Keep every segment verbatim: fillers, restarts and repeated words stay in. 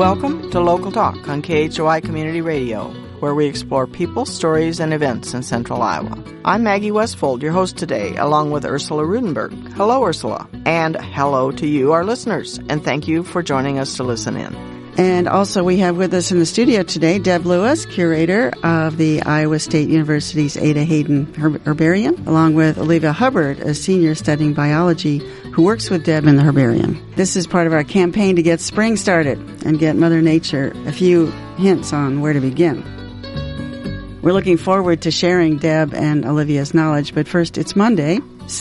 Welcome to Local Talk on K H O I Community Radio, where we explore people, stories, and events in Central Iowa. I'm Maggie Westfold, your host today, along with Ursula Rudenberg. Hello, Ursula. And hello to you, our listeners, and thank you for joining us to listen in. And also we have with us in the studio today Deb Lewis, curator of the Iowa State University's Ada Hayden Herbarium, along with Olivia Hubbard, a senior studying biology who works with Deb in the herbarium. This is part of our campaign to get spring started and get Mother Nature a few hints on where to begin. We're looking forward to sharing Deb and Olivia's knowledge, but first it's Monday.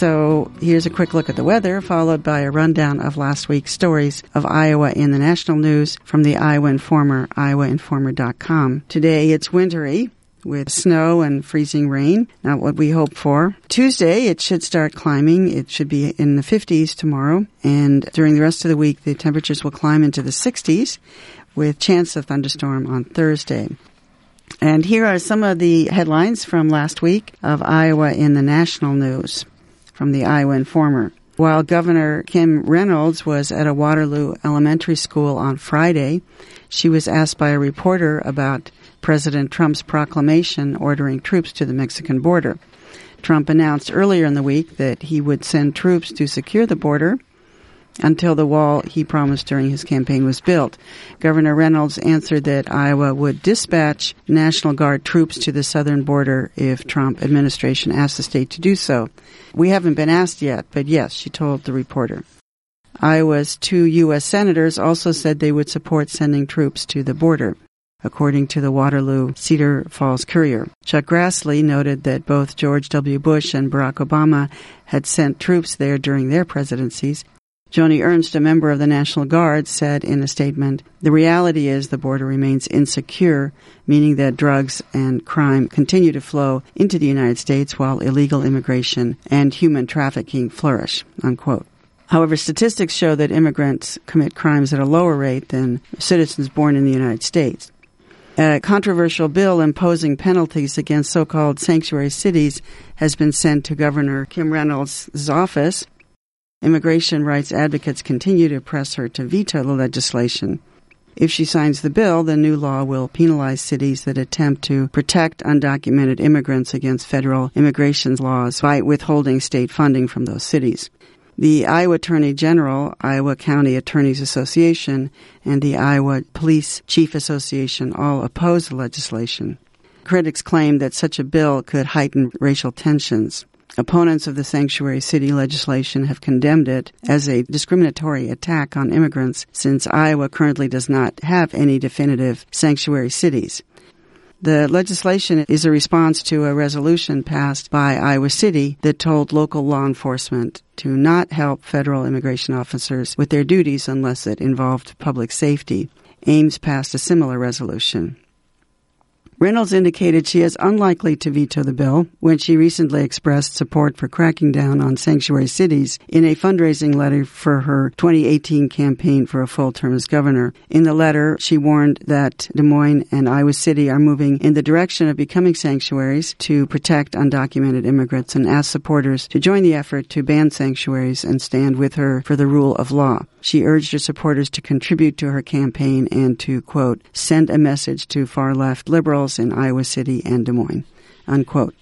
So here's a quick look at the weather, followed by a rundown of last week's stories of Iowa in the national news from the Iowa Informer, iowa informer dot com. Today it's wintry with snow and freezing rain, not what we hoped for. Tuesday it should start climbing. It should be in the fifties tomorrow, and during the rest of the week the temperatures will climb into the sixties with chance of thunderstorm on Thursday. And here are some of the headlines from last week of Iowa in the national news from the Iowa Informer. While Governor Kim Reynolds was at a Waterloo elementary school on Friday, she was asked by a reporter about President Trump's proclamation ordering troops to the Mexican border. Trump announced earlier in the week that he would send troops to secure the border until the wall he promised during his campaign was built. Governor Reynolds answered that Iowa would dispatch National Guard troops to the southern border if Trump administration asked the state to do so. We haven't been asked yet, but yes, she told the reporter. Iowa's two U S senators also said they would support sending troops to the border, according to the Waterloo Cedar Falls Courier. Chuck Grassley noted that both George W. Bush and Barack Obama had sent troops there during their presidencies. Joni Ernst, a member of the National Guard, said in a statement, "The reality is the border remains insecure, meaning that drugs and crime continue to flow into the United States while illegal immigration and human trafficking flourish," unquote. However, statistics show that immigrants commit crimes at a lower rate than citizens born in the United States. A controversial bill imposing penalties against so-called sanctuary cities has been sent to Governor Kim Reynolds' office. Immigration rights advocates continue to press her to veto the legislation. If she signs the bill, the new law will penalize cities that attempt to protect undocumented immigrants against federal immigration laws by withholding state funding from those cities. The Iowa Attorney General, Iowa County Attorneys Association, and the Iowa Police Chief Association all oppose the legislation. Critics claim that such a bill could heighten racial tensions. Opponents of the sanctuary city legislation have condemned it as a discriminatory attack on immigrants, since Iowa currently does not have any definitive sanctuary cities. The legislation is a response to a resolution passed by Iowa City that told local law enforcement to not help federal immigration officers with their duties unless it involved public safety. Ames passed a similar resolution. Reynolds indicated she is unlikely to veto the bill when she recently expressed support for cracking down on sanctuary cities in a fundraising letter for her twenty eighteen campaign for a full term as governor. In the letter, she warned that Des Moines and Iowa City are moving in the direction of becoming sanctuaries to protect undocumented immigrants and asked supporters to join the effort to ban sanctuaries and stand with her for the rule of law. She urged her supporters to contribute to her campaign and to, quote, send a message to far-left liberals in Iowa City and Des Moines, unquote.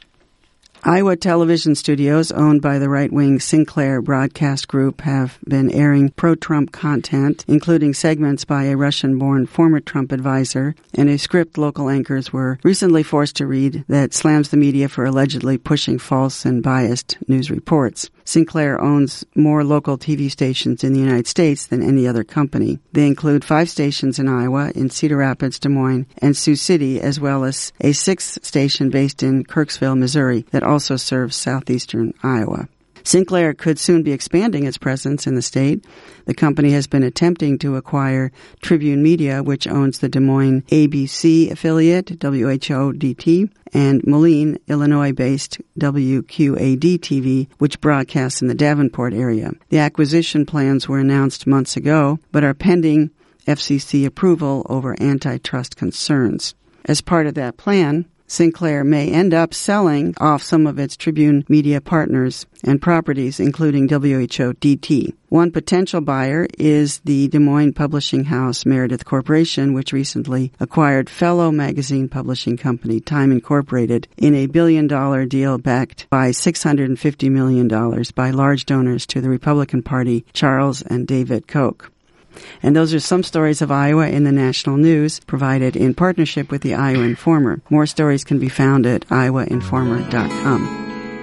Iowa television studios owned by the right-wing Sinclair Broadcast Group have been airing pro-Trump content, including segments by a Russian-born former Trump advisor, and a script local anchors were recently forced to read that slams the media for allegedly pushing false and biased news reports. Sinclair owns more local T V stations in the United States than any other company. They include five stations in Iowa, in Cedar Rapids, Des Moines, and Sioux City, as well as a sixth station based in Kirksville, Missouri, that also serves southeastern Iowa. Sinclair could soon be expanding its presence in the state. The company has been attempting to acquire Tribune Media, which owns the Des Moines A B C affiliate, W H O D T, and Moline, Illinois-based W Q A D T V, which broadcasts in the Davenport area. The acquisition plans were announced months ago, but are pending F C C approval over antitrust concerns. As part of that plan, Sinclair may end up selling off some of its Tribune Media partners and properties, including W H O D T. One potential buyer is the Des Moines publishing house Meredith Corporation, which recently acquired fellow magazine publishing company Time Incorporated in a billion-dollar deal backed by six hundred fifty million dollars by large donors to the Republican Party, Charles and David Koch. And those are some stories of Iowa in the national news, provided in partnership with the Iowa Informer. More stories can be found at iowa informer dot com.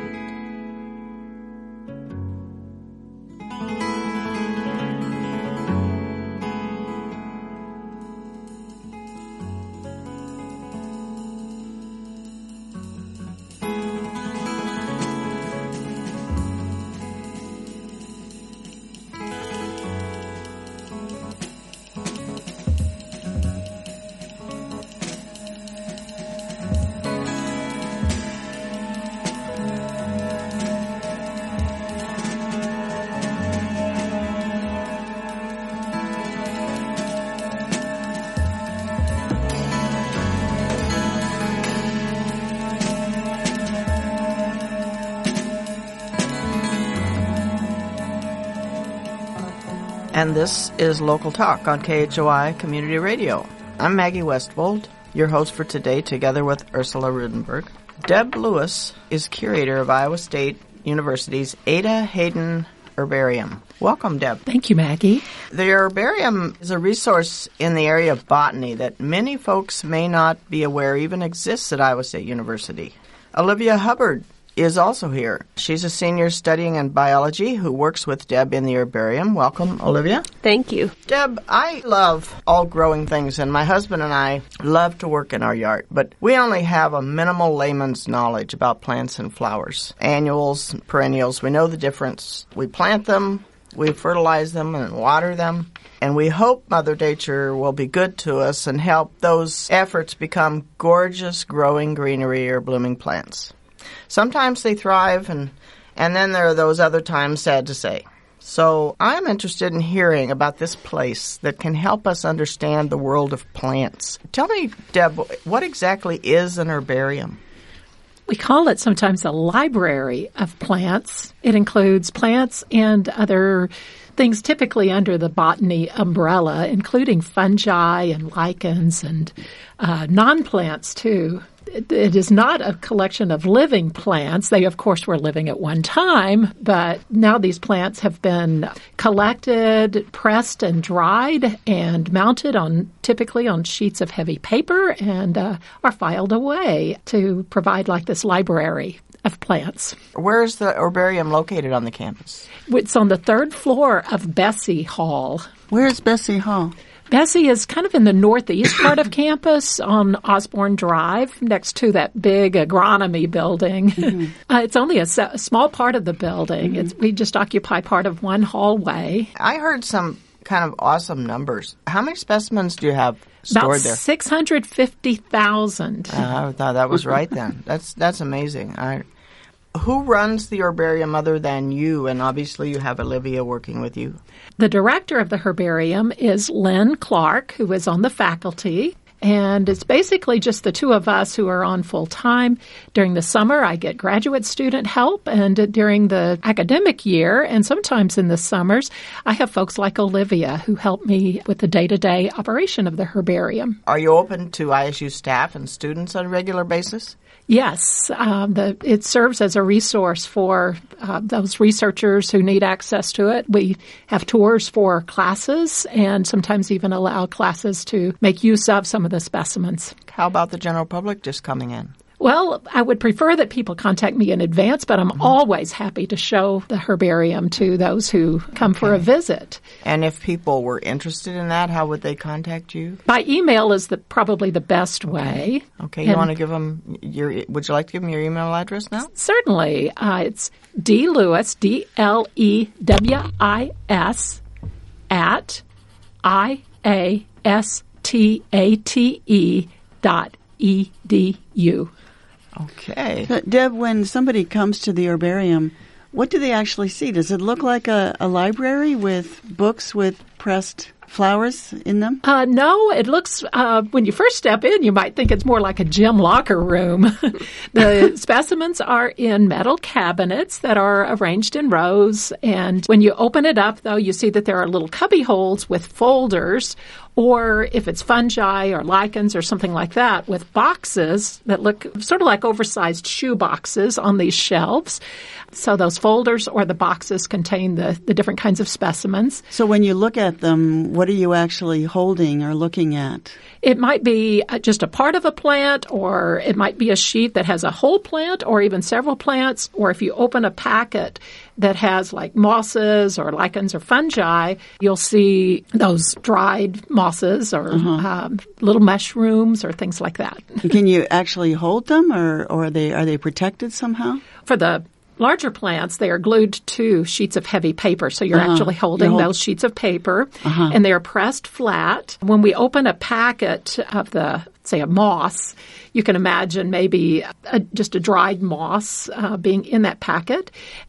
And this is Local Talk on K H O I Community Radio. I'm Maggie Westfold, your host for today, together with Ursula Rudenberg. Deb Lewis is curator of Iowa State University's Ada Hayden Herbarium. Welcome, Deb. Thank you, Maggie. The herbarium is a resource in the area of botany that many folks may not be aware even exists at Iowa State University. Olivia Hubbard is also here. She's a senior studying in biology who works with Deb in the herbarium. Welcome, Olivia. Thank you. Deb, I love all growing things, and my husband and I love to work in our yard, but we only have a minimal layman's knowledge about plants and flowers. Annuals, perennials, we know the difference. We plant them, we fertilize them and water them, and we hope Mother Nature will be good to us and help those efforts become gorgeous growing greenery or blooming plants. Sometimes they thrive, and, and then there are those other times, sad to say. So I'm interested in hearing about this place that can help us understand the world of plants. Tell me, Deb, what exactly is an herbarium? We call it sometimes a library of plants. It includes plants and other things typically under the botany umbrella, including fungi and lichens and uh, non-plants, too. It is not a collection of living plants. They, of course, were living at one time, but now these plants have been collected, pressed, and dried, and mounted on typically on sheets of heavy paper and uh, are filed away to provide like this library of plants. Where is the herbarium located on the campus? It's on the third floor of Bessie Hall. Where is Bessie Hall? Bessie is kind of in the northeast part of campus on Osborne Drive, next to that big agronomy building. Mm-hmm. Uh, it's only a, a small part of the building. Mm-hmm. It's, we just occupy part of one hallway. I heard some kind of awesome numbers. How many specimens do you have stored About there? About six hundred fifty thousand. Uh, I thought that was right then. That's that's amazing. I, who runs the herbarium other than you? And obviously you have Olivia working with you. The director of the herbarium is Lynn Clark, who is on the faculty. And it's basically just the two of us who are on full-time. During the summer, I get graduate student help, and during the academic year, and sometimes in the summers, I have folks like Olivia who help me with the day-to-day operation of the herbarium. Are you open to I S U staff and students on a regular basis? Yes, um, the, it serves as a resource for uh, those researchers who need access to it. We have tours for classes and sometimes even allow classes to make use of some of the specimens. How about the general public just coming in? Well, I would prefer that people contact me in advance, but I'm mm-hmm. always happy to show the herbarium to those who come okay. for a visit. And if people were interested in that, how would they contact you? By email is the, probably the best way. Okay, you and want to give them your, would you like to give them your email address now? Certainly. Uh, it's D Lewis, D L E W I S, at I A S T A T E dot E D U. Okay. Uh, Deb, when somebody comes to the herbarium, what do they actually see? Does it look like a, a library with books with pressed flowers in them? Uh, no, it looks, uh, when you first step in, you might think it's more like a gym locker room. The specimens are in metal cabinets that are arranged in rows. And when you open it up, though, you see that there are little cubby holes with folders, or if it's fungi or lichens or something like that, with boxes that look sort of like oversized shoe boxes on these shelves. So those folders or the boxes contain the, the different kinds of specimens. So when you look at them, what are you actually holding or looking at? It might be just a part of a plant, or it might be a sheet that has a whole plant or even several plants. Or if you open a packet that has like mosses or lichens or fungi, you'll see those dried mosses or uh-huh. um, little mushrooms or things like that. Can you actually hold them, or, or are they are they protected somehow? For the larger plants, they are glued to sheets of heavy paper. So you're uh-huh. actually holding hold- those sheets of paper, uh-huh. and they are pressed flat. When we open a packet of the, say, a moss, you can imagine maybe a, just a dried moss uh, being in that packet.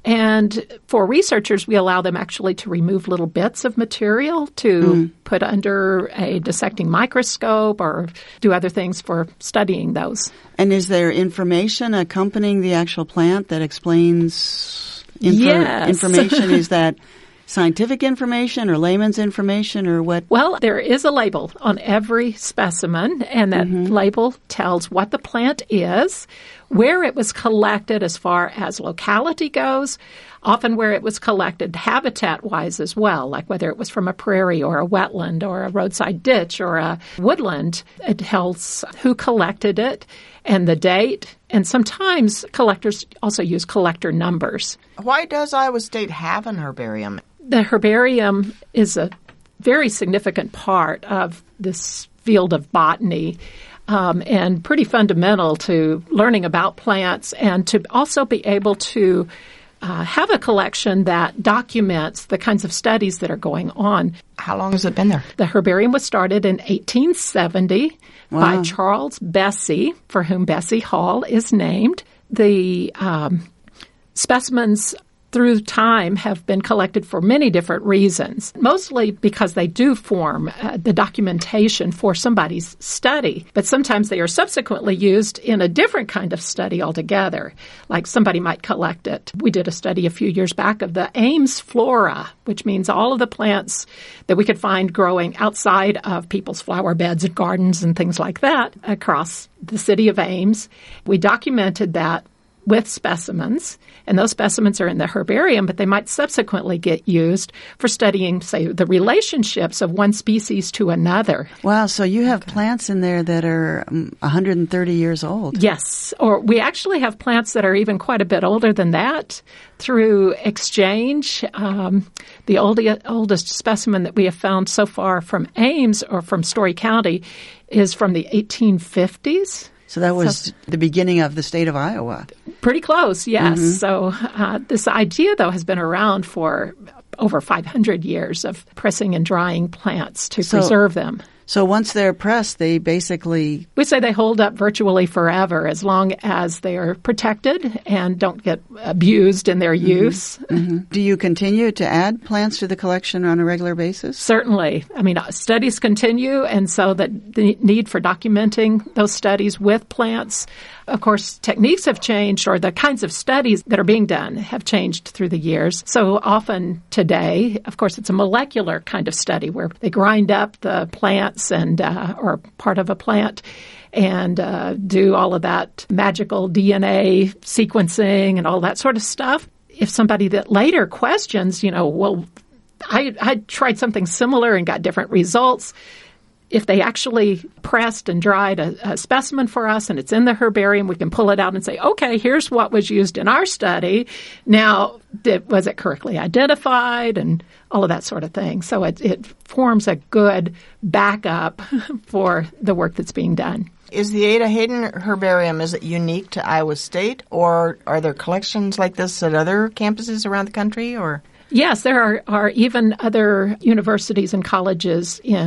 And for researchers, we allow them actually to remove little bits of material to mm. put under a dissecting microscope or do other things for studying those. And is there information accompanying the actual plant that explains info- yes. information? Is that scientific information or layman's information, or what? Well, there is a label on every specimen, and that mm-hmm. label tells what the plant is, where it was collected as far as locality goes, often where it was collected habitat-wise as well, like whether it was from a prairie or a wetland or a roadside ditch or a woodland. It tells who collected it and the date, and sometimes collectors also use collector numbers. Why does Iowa State have an herbarium? The herbarium is a very significant part of this field of botany. Um, and pretty fundamental to learning about plants, and to also be able to uh, have a collection that documents the kinds of studies that are going on. How long has it been there? The herbarium was started in eighteen seventy wow. by Charles Bessey, for whom Bessey Hall is named. The um, specimens through time have been collected for many different reasons, mostly because they do form uh, the documentation for somebody's study. But sometimes they are subsequently used in a different kind of study altogether, like somebody might collect it. We did a study a few years back of the Ames flora, which means all of the plants that we could find growing outside of people's flower beds and gardens and things like that across the city of Ames. We documented that with specimens, and those specimens are in the herbarium, but they might subsequently get used for studying, say, the relationships of one species to another. Wow, so you have plants in there that are um, one hundred thirty years old. Yes, or we actually have plants that are even quite a bit older than that through exchange. Um, the oldest, oldest specimen that we have found so far from Ames or from Story County is from the eighteen fifties. So that was so, the beginning of the state of Iowa. Pretty close, yes. Mm-hmm. So uh, this idea, though, has been around for over five hundred years of pressing and drying plants to so, preserve them. So once they're pressed, they basically... We say they hold up virtually forever as long as they are protected and don't get abused in their mm-hmm. use. Mm-hmm. Do you continue to add plants to the collection on a regular basis? Certainly. I mean, studies continue, and so that the need for documenting those studies with plants. Of course, techniques have changed, or the kinds of studies that are being done have changed through the years. So often today, of course, it's a molecular kind of study where they grind up the plants and uh, or part of a plant and uh, do all of that magical D N A sequencing and all that sort of stuff. If somebody that later questions, you know, well, I, I tried something similar and got different results. If they actually pressed and dried a, a specimen for us and it's in the herbarium, we can pull it out and say, okay, here's what was used in our study. Now, did, was it correctly identified and all of that sort of thing? So it, it forms a good backup for the work that's being done. Is the Ada Hayden Herbarium, is it unique to Iowa State, or are there collections like this at other campuses around the country? Or Yes, there are, are even other universities and colleges in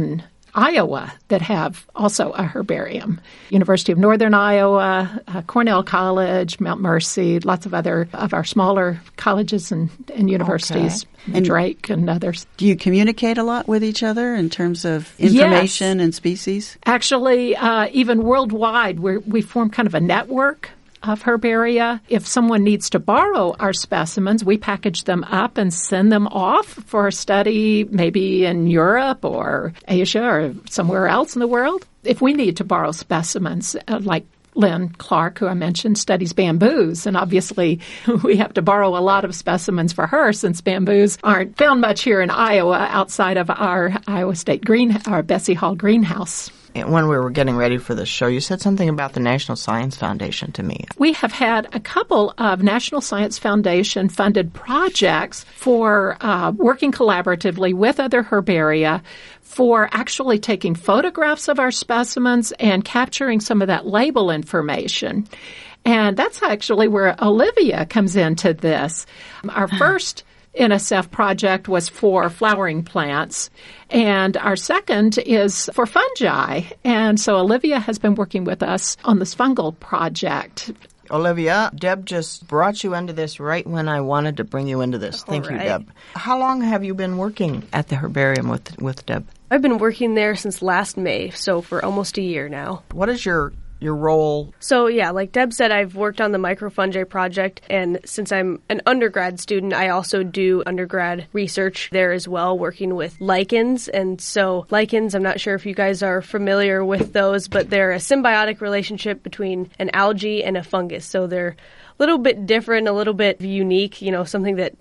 Iowa that have also a herbarium. University of Northern Iowa, uh, Cornell College, Mount Mercy, lots of other of our smaller colleges and, and universities, okay. and Drake and others. Do you communicate a lot with each other in terms of information yes. and species? Actually, uh, even worldwide, we we form kind of a network of herbaria. If someone needs to borrow our specimens, we package them up and send them off for a study maybe in Europe or Asia or somewhere else in the world. If we need to borrow specimens, uh, like Lynn Clark, who I mentioned, studies bamboos, and obviously we have to borrow a lot of specimens for her since bamboos aren't found much here in Iowa outside of our Iowa State green, our Bessie Hall greenhouse. When we were getting ready for this show, you said something about the National Science Foundation to me. We have had a couple of National Science Foundation funded projects for uh, working collaboratively with other herbaria for actually taking photographs of our specimens and capturing some of that label information. And that's actually where Olivia comes into this. Our first N S F project was for flowering plants, and our second is for fungi. And so Olivia has been working with us on this fungal project. Olivia, Deb just brought you into this right when I wanted to bring you into this. Thank All you, right. Deb. How long have you been working at the herbarium with with Deb? I've been working there since last May, so for almost a year now. What is your your role? So yeah, like Deb said, I've worked on the microfungi project, and since I'm an undergrad student, I also do undergrad research there as well, working with lichens. And so lichens, I'm not sure if you guys are familiar with those, but they're a symbiotic relationship between an algae and a fungus. So they're a little bit different, a little bit unique, you know, something that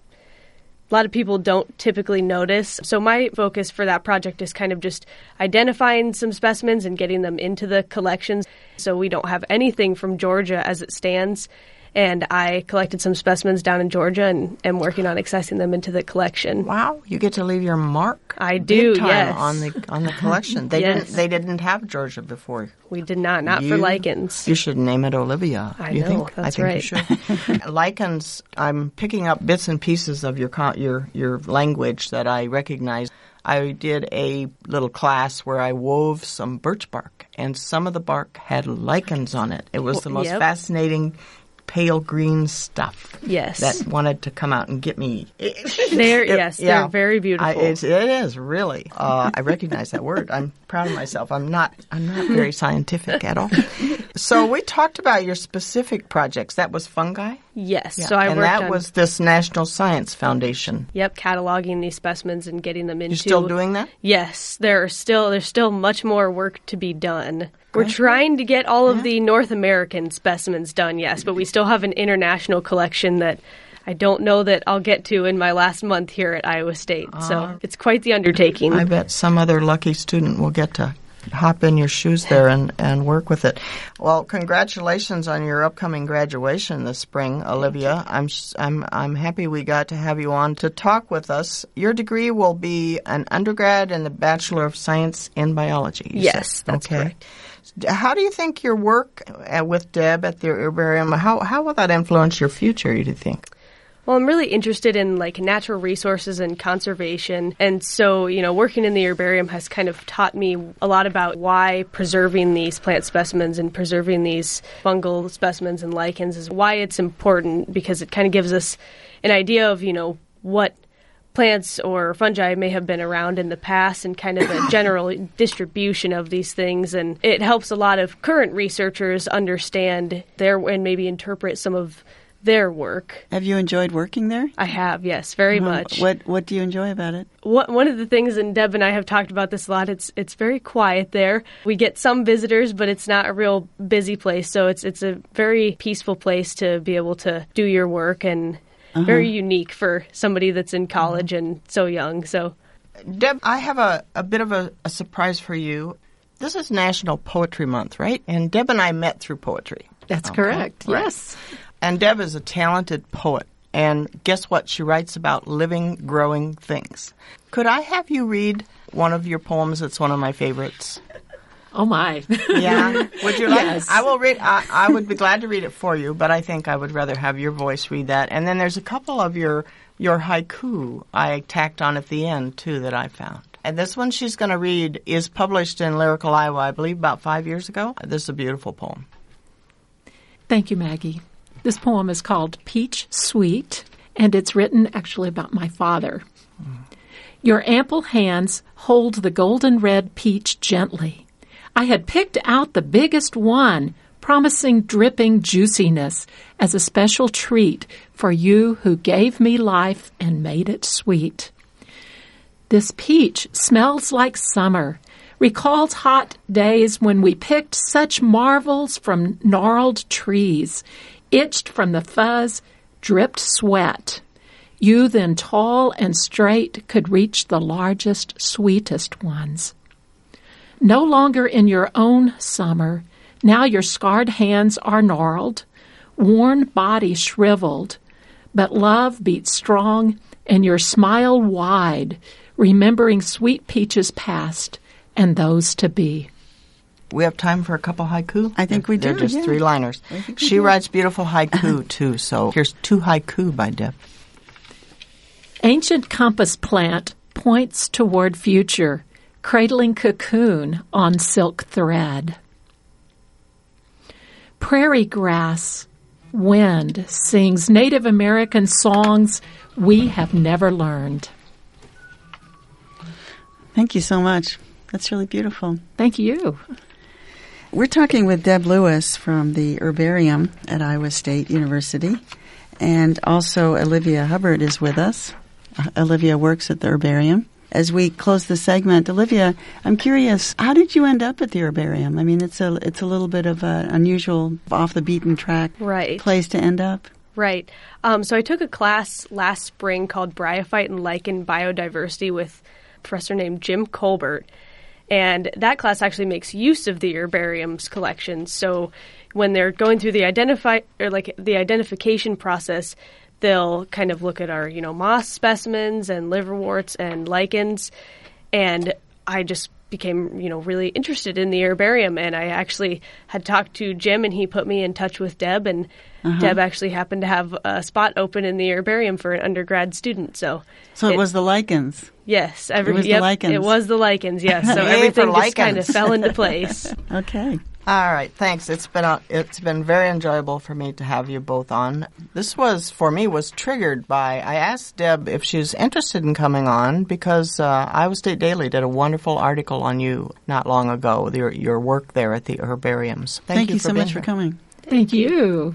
a lot of people don't typically notice. So my focus for that project is kind of just identifying some specimens and getting them into the collections. So we don't have anything from Georgia as it stands. And I collected some specimens down in Georgia and am working on accessing them into the collection. Wow, you get to leave your mark. I do, big time yes. on the on the collection. They Yes. didn't they didn't have Georgia before. We did not, not You- for lichens. You should name it Olivia. I you know, think? that's I think right. you should. Lichens, I'm picking up bits and pieces of your con- your your language that I recognize. I did a little class where I wove some birch bark, and some of the bark had lichens on it. It was the most Yep. fascinating pale green stuff Yes. that wanted to come out and get me. They're, It- yes, yeah. they're very beautiful. I, it's, it is really. Uh, I recognize that word. I'm proud of myself. I'm not. I'm not very scientific at all. So we talked about your specific projects. That was fungi. yes. Yeah. So I and worked that on, was this National Science Foundation. yep, cataloging these specimens and getting them into. You're still doing that? Yes, there are still there's still much more work to be done. We're trying to get all of the North American specimens done, yes, but we still have an international collection that I don't know that I'll get to in my last month here at Iowa State. So it's quite the undertaking. I bet some other lucky student will get to hop in your shoes there and, and work with it. Well, congratulations on your upcoming graduation this spring, Olivia. I'm s- I'm I'm happy we got to have you on to talk with us. Your degree will be an undergrad and a Bachelor of Science in Biology. you Yes, said. that's okay. correct. How do you think your work uh, with Deb at the herbarium, how how will that influence your future, do you think? Well, I'm really interested in like natural resources and conservation. And so, you know, working in the herbarium has kind of taught me a lot about why preserving these plant specimens and preserving these fungal specimens and lichens is why it's important, because it kind of gives us an idea of, you know, what plants or fungi may have been around in the past and kind of a general distribution of these things. And it helps a lot of current researchers understand their and maybe interpret some of their work. Have you enjoyed working there? I have, yes, very Um, much. What What do you enjoy about it? What, one of the things, and Deb and I have talked about this a lot, it's it's very quiet there. We get some visitors, but it's not a real busy place, so it's it's a very peaceful place to be able to do your work, and very unique for somebody that's in college and so young. So, Deb, I have a, a bit of a, a surprise for you. This is National Poetry Month, right? And Deb and I met through poetry. That's Okay. correct. Right. Yes. And Deb is a talented poet. And guess what? She writes about living, growing things. Could I have you read one of your poems? It's one of my favorites. Oh, my. Yeah. Would you like? Yes. I will read. I, I would be glad to read it for you, but I think I would rather have your voice read that. And then there's a couple of your your haiku I tacked on at the end too that I found. And this one she's going to read is published in Lyrical Iowa, I believe, about five years ago. This is a beautiful poem. Thank you, Maggie. This poem is called Peach Sweet, and it's written actually about my father. Mm. Your ample hands hold the golden red peach gently. I had picked out the biggest one, promising dripping juiciness as a special treat for you who gave me life and made it sweet. This peach smells like summer, recalls hot days when we picked such marvels from gnarled trees, itched from the fuzz, dripped sweat. You then tall and straight could reach the largest, sweetest ones. No longer in your own summer, now your scarred hands are gnarled, worn body shriveled, but love beats strong and your smile wide, remembering sweet peaches past and those to be. We have time for a couple haiku? I think we do. They're just yeah. three-liners. She do. writes beautiful haiku, too, so here's two haiku by Deb. Ancient compass plant points toward future, cradling cocoon on silk thread. Prairie grass, wind sings Native American songs we have never learned. Thank you so much. That's really beautiful. Thank you. We're talking with Deb Lewis from the Herbarium at Iowa State University, and also Olivia Hubbard is with us. Uh, Olivia works at the Herbarium. As we close the segment, Olivia, I'm curious, how did you end up at the Herbarium? I mean, it's a it's a little bit of an unusual, off the beaten track right. place to end up. Right. Um, so I took a class last spring called Bryophyte and Lichen Biodiversity with a professor named Jim Colbert. And that class actually makes use of the herbarium's collections. So when they're going through the identify or like the identification process, they'll kind of look at our, you know, moss specimens and liverworts and lichens. And I just became, you know, really interested in the herbarium. And I actually had talked to Jim, and he put me in touch with Deb. And uh-huh. Deb actually happened to have a spot open in the herbarium for an undergrad student. So, so it, it was the lichens. Yes, every, it was yep, the lichens. It was the lichens. Yes, so Yay everything for just kind of lichens. fell into place. Okay. All right, thanks. It's been a, it's been very enjoyable for me to have you both on. This was, for me, was triggered by, I asked Deb if she's interested in coming on because uh, Iowa State Daily did a wonderful article on you not long ago, your, your work there at the herbariums. Thank, Thank you, you for so being much here. for coming. Thank you.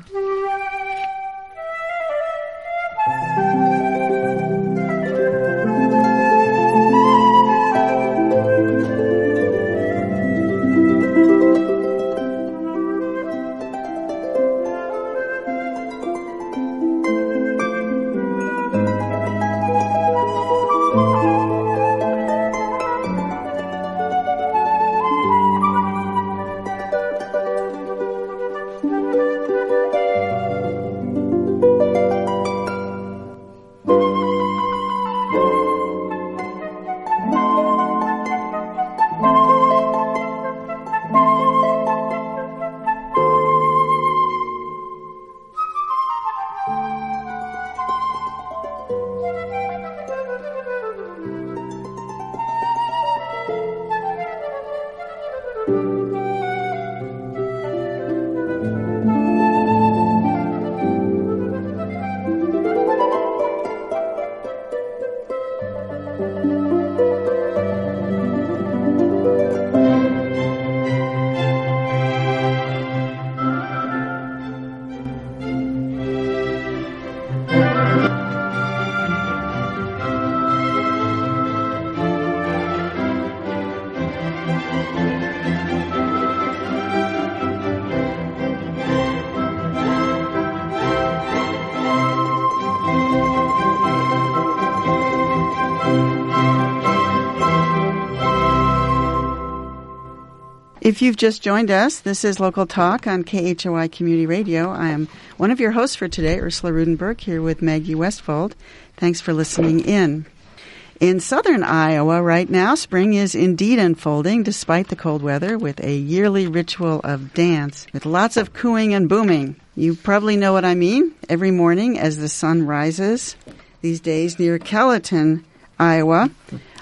If you've just joined us, this is Local Talk on K H O I Community Radio. I am one of your hosts for today, Ursula Rudenberg, here with Maggie Westfold. Thanks for listening in. In southern Iowa right now, spring is indeed unfolding despite the cold weather with a yearly ritual of dance with lots of cooing and booming. You probably know what I mean. Every morning as the sun rises these days near Kellyton, Iowa,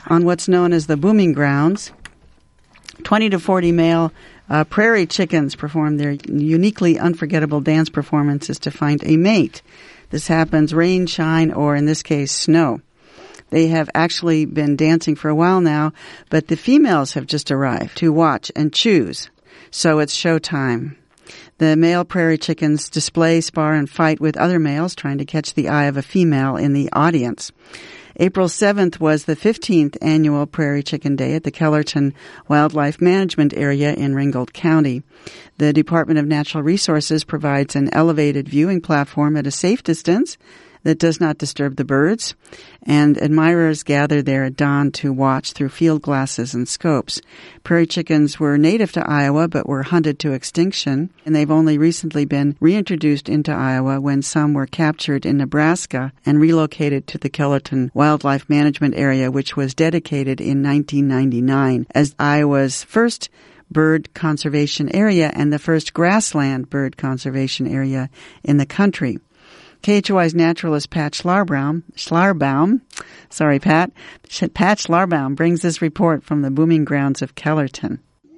on what's known as the booming grounds. twenty to forty male uh, prairie chickens perform their uniquely unforgettable dance performances to find a mate. This happens rain, shine, or in this case, snow. They have actually been dancing for a while now, but the females have just arrived to watch and choose. So it's showtime. The male prairie chickens display, spar, and fight with other males, trying to catch the eye of a female in the audience. April seventh was the fifteenth annual Prairie Chicken Day at the Kellerton Wildlife Management Area in Ringgold County. The Department of Natural Resources provides an elevated viewing platform at a safe distance that does not disturb the birds, and admirers gather there at dawn to watch through field glasses and scopes. Prairie chickens were native to Iowa but were hunted to extinction, and they've only recently been reintroduced into Iowa when some were captured in Nebraska and relocated to the Kellerton Wildlife Management Area, which was dedicated in nineteen ninety-nine as Iowa's first bird conservation area and the first grassland bird conservation area in the country. K H O I's naturalist Pat Schlarbaum, Schlarbaum, sorry Pat, Pat Schlarbaum brings this report from the booming grounds of Kellerton.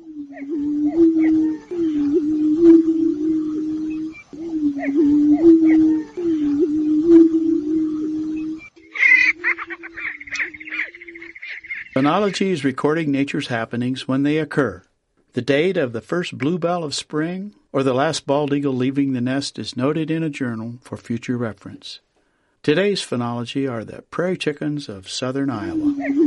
Phenology is recording nature's happenings when they occur. The date of the first bluebell of spring or the last bald eagle leaving the nest is noted in a journal for future reference. Today's phenology are the prairie chickens of southern Iowa.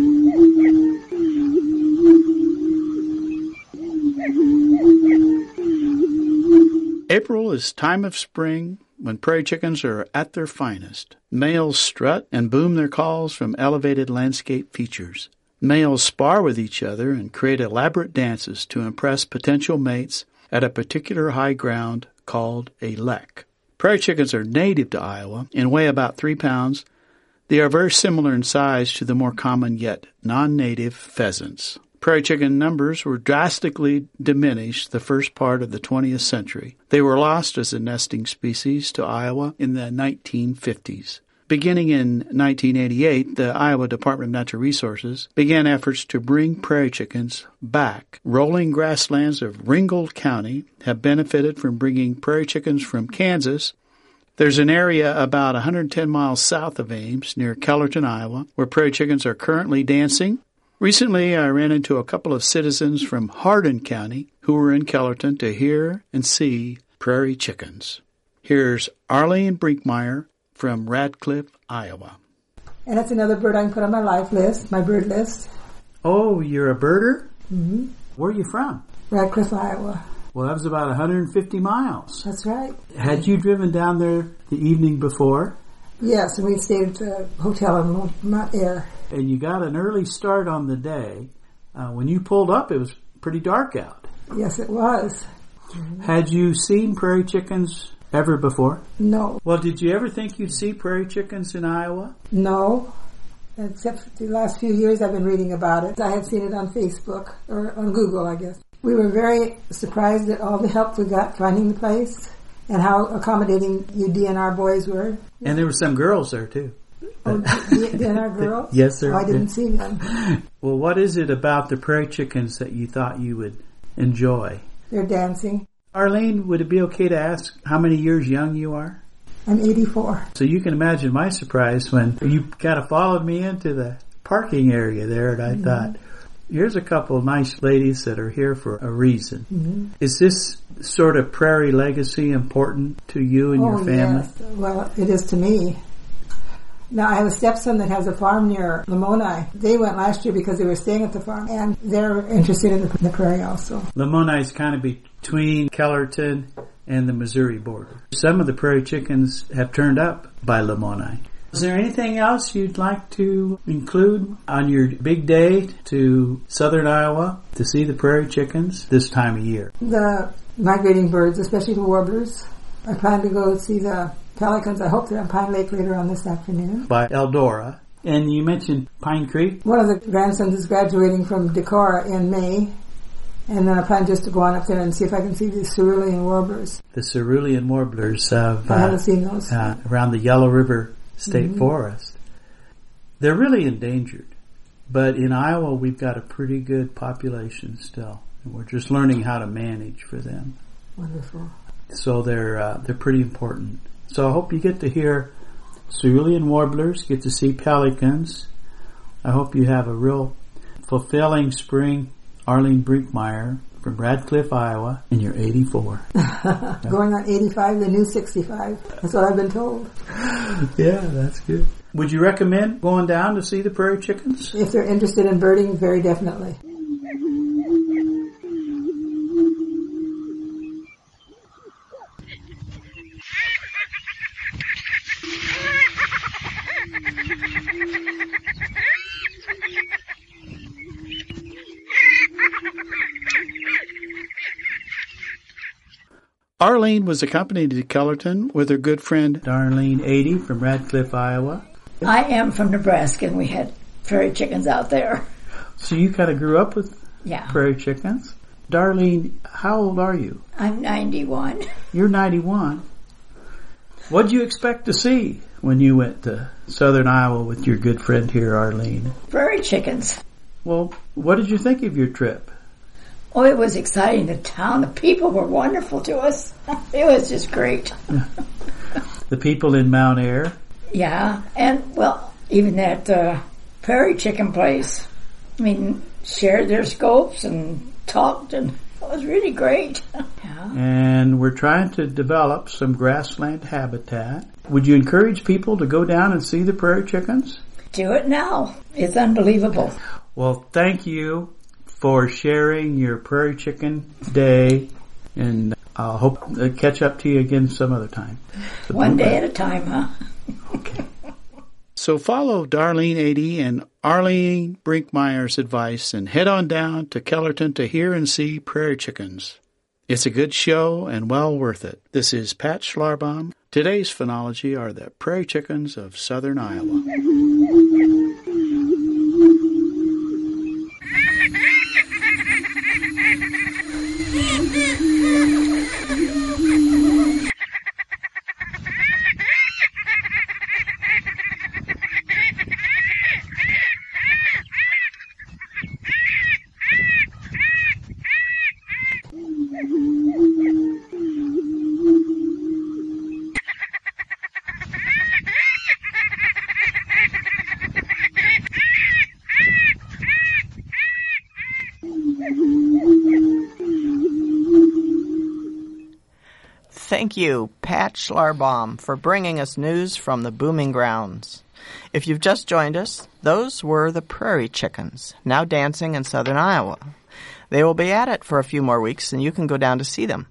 April is time of spring when prairie chickens are at their finest. Males strut and boom their calls from elevated landscape features. Males spar with each other and create elaborate dances to impress potential mates at a particular high ground called a lek. Prairie chickens are native to Iowa and weigh about three pounds. They are very similar in size to the more common yet non-native pheasants. Prairie chicken numbers were drastically diminished the first part of the twentieth century. They were lost as a nesting species to Iowa in the nineteen fifties. Beginning in nineteen eighty-eight, the Iowa Department of Natural Resources began efforts to bring prairie chickens back. Rolling grasslands of Ringgold County have benefited from bringing prairie chickens from Kansas. There's an area about one hundred ten miles south of Ames, near Kellerton, Iowa, where prairie chickens are currently dancing. Recently, I ran into a couple of citizens from Hardin County who were in Kellerton to hear and see prairie chickens. Here's Arlene Brinkmeyer from Radcliffe, Iowa. And that's another bird I can put on my life list, my bird list. Oh, you're a birder? Mm-hmm. Where are you from? Radcliffe, Iowa. Well, that was about one hundred fifty miles. That's right. Had you driven down there the evening before? Yes, and we stayed at a hotel in Mount Air. And you got an early start on the day. Uh, when you pulled up, it was pretty dark out. Yes, it was. Mm-hmm. Had you seen prairie chickens ever before? No. Well, did you ever think you'd see prairie chickens in Iowa? No. Except for the last few years I've been reading about it. I had seen it on Facebook, or on Google, I guess. We were very surprised at all the help we got finding the place and how accommodating you D N R boys were. And there were some girls there, too. Oh, D N R girls? Yes, sir. Oh, I didn't see them. Well, what is it about the prairie chickens that you thought you would enjoy? They're dancing. Arlene, would it be okay to ask how many years young you are? I'm eighty-four. So you can imagine my surprise when you kind of followed me into the parking area there, and I mm-hmm. thought, here's a couple of nice ladies that are here for a reason. Mm-hmm. Is this sort of prairie legacy important to you and oh, your family? Yes. Well, it is to me. Now, I have a stepson that has a farm near Lamoni. They went last year because they were staying at the farm, and they're interested in the, the prairie also. Lamoni is kind of between Kellerton and the Missouri border. Some of the prairie chickens have turned up by Lamoni. Is there anything else you'd like to include on your big day to southern Iowa to see the prairie chickens this time of year? The migrating birds, especially the warblers. I plan to go see the pelicans. I hope they're on Pine Lake later on this afternoon. By Eldora. And you mentioned Pine Creek. One of the grandsons is graduating from Decorah in May. And then I plan just to go on up there and see if I can see the cerulean warblers. The cerulean warblers of, I uh, haven't seen those. Uh, around the Yellow River State mm-hmm. Forest. They're really endangered. But in Iowa, we've got a pretty good population still. And we're just learning how to manage for them. Wonderful. So they're uh, they're pretty important. So I hope you get to hear cerulean warblers, get to see pelicans. I hope you have a real fulfilling spring. Arlene Brinkmeyer from Radcliffe, Iowa, and you're eighty-four. Going on eighty-five, the new sixty-five. That's what I've been told. Yeah, that's good. Would you recommend going down to see the prairie chickens? If they're interested in birding, very definitely. Arlene was accompanied to Kellerton with her good friend Darlene Adie from Radcliffe, Iowa. I am from Nebraska, and we had prairie chickens out there. So you kind of grew up with yeah. prairie chickens. Darlene, how old are you? I'm ninety-one. You're ninety-one. What did you expect to see when you went to southern Iowa with your good friend here, Arlene? Prairie chickens. Well, what did you think of your trip? Oh, it was exciting. The town, the people were wonderful to us. It was just great. The people in Mount Ayr? Yeah, and, well, even that uh, prairie chicken place. I mean, shared their scopes and talked, and it was really great. Yeah. And we're trying to develop some grassland habitat. Would you encourage people to go down and see the prairie chickens? Do it now. It's unbelievable. Well, thank you for sharing your prairie chicken day, and I'll hope to catch up to you again some other time. So One day at a time, huh? Okay. So follow Darlene Adie and Arlene Brinkmeyer's advice and head on down to Kellerton to hear and see prairie chickens. It's a good show and well worth it. This is Pat Schlarbaum. Today's phenology are the prairie chickens of southern Iowa. Thank you, Pat Schlarbaum, for bringing us news from the booming grounds. If you've just joined us, those were the prairie chickens, now dancing in southern Iowa. They will be at it for a few more weeks, and you can go down to see them.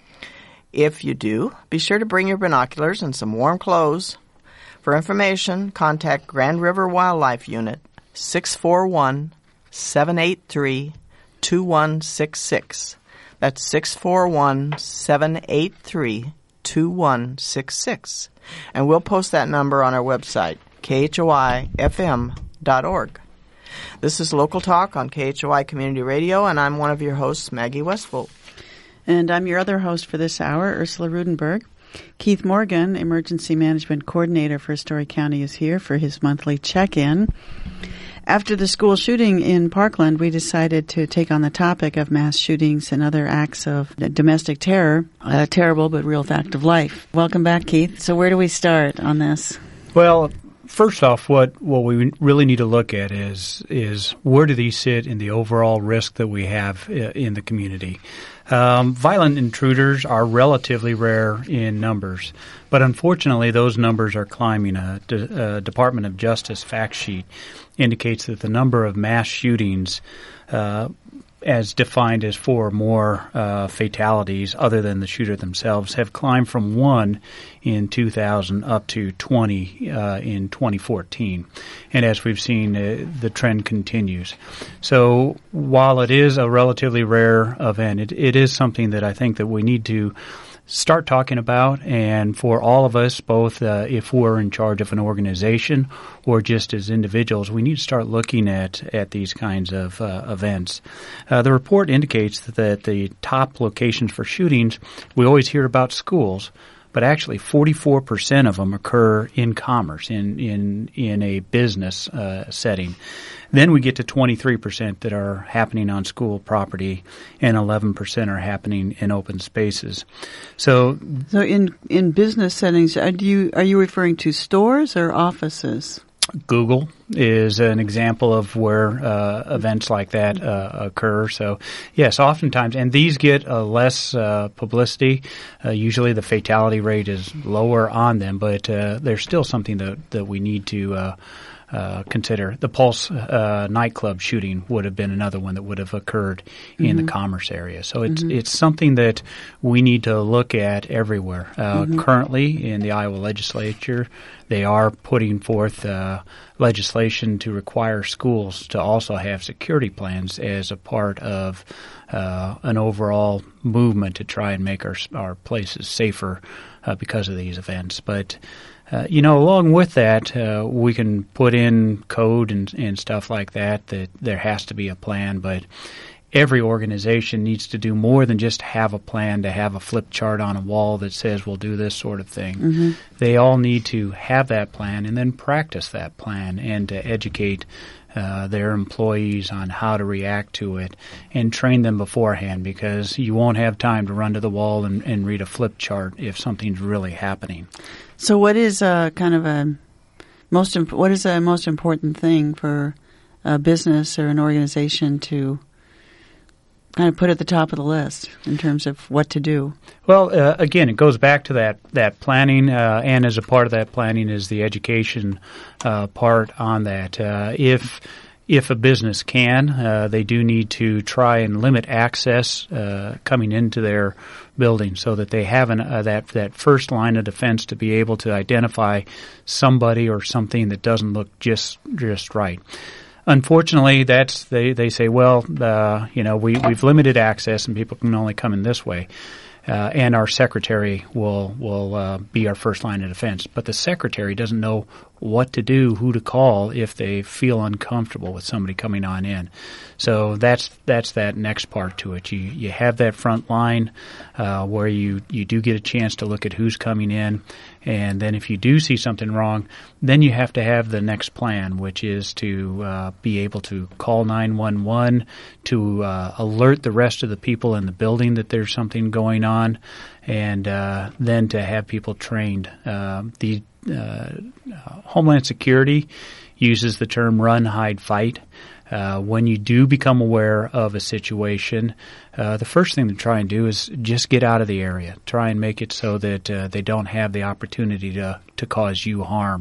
If you do, be sure to bring your binoculars and some warm clothes. For information, contact Grand River Wildlife Unit, six four one, seven eight three, two one six six. That's six four one, seven eight three, two one six six. And we'll post that number on our website, K H O I F M dot org. This is Local Talk on K H O I Community Radio, and I'm one of your hosts, Maggie Westpholt. And I'm your other host for this hour, Ursula Rudenberg. Keith Morgan, Emergency Management Coordinator for Story County, is here for his monthly check-in. After the school shooting in Parkland, we decided to take on the topic of mass shootings and other acts of domestic terror, a terrible but real fact of life. Welcome back, Keith. So where do we start on this? Well, first off, what, what we really need to look at is is where do these sit in the overall risk that we have in the community. Um, violent intruders are relatively rare in numbers, but unfortunately those numbers are climbing. A, a Department of Justice fact sheet indicates that the number of mass shootings uh, as defined as four or more uh, fatalities other than the shooter themselves have climbed from one in two thousand up to twenty uh, in twenty fourteen. And as we've seen, uh, the trend continues. So while it is a relatively rare event, it, it is something that I think that we need to start talking about, and for all of us, both uh, if we're in charge of an organization or just as individuals, we need to start looking at, at these kinds of uh, events. Uh, the report indicates that the top locations for shootings, we always hear about schools, but actually forty-four percent of them occur in commerce, in in in a business uh, setting. Then we get to twenty-three percent that are happening on school property, and eleven percent are happening in open spaces. So, so in in business settings, are you are you referring to stores or offices? Google is an example of where uh, events like that uh, occur. So, yes, oftentimes, and these get uh, less uh, publicity. Uh, usually the fatality rate is lower on them, but uh, there's still something that, that we need to uh, uh, consider. The Pulse uh, nightclub shooting would have been another one that would have occurred mm-hmm. in the commerce area. So it's mm-hmm. it's something that we need to look at everywhere. Uh, mm-hmm. Currently in the Iowa legislature, they are putting forth uh, legislation to require schools to also have security plans as a part of uh, an overall movement to try and make our our places safer uh, because of these events. But Uh, you know, along with that, uh, we can put in code and, and stuff like that, that there has to be a plan, but every organization needs to do more than just have a plan, to have a flip chart on a wall that says we'll do this sort of thing. Mm-hmm. They all need to have that plan and then practice that plan and to educate uh, their employees on how to react to it and train them beforehand, because you won't have time to run to the wall and, and read a flip chart if something's really happening. So, what is a kind of a most imp- what is a most important thing for a business or an organization to kind of put at the top of the list in terms of what to do? Well, uh, again, it goes back to that that planning, uh, and as a part of that planning is the education uh, part on that. Uh, if If a business can, uh, they do need to try and limit access uh, coming into their building so that they have an, uh, that that first line of defense to be able to identify somebody or something that doesn't look just just right. Unfortunately, that's they, they say, well, uh, you know, we, we've limited access and people can only come in this way. Uh, and our secretary will will uh, be our first line of defense. But the secretary doesn't know what to do, who to call if they feel uncomfortable with somebody coming on in. So that's that's that next part to it. You you have that front line uh, where you, you do get a chance to look at who's coming in, and then if you do see something wrong, then you have to have the next plan, which is to uh, be able to call nine one one, to uh, alert the rest of the people in the building that there's something going on, and uh, then to have people trained. Uh, the uh, Homeland Security uses the term run, hide, fight. Uh, when you do become aware of a situation, uh, the first thing to try and do is just get out of the area. Try and make it so that uh, they don't have the opportunity to, to cause you harm.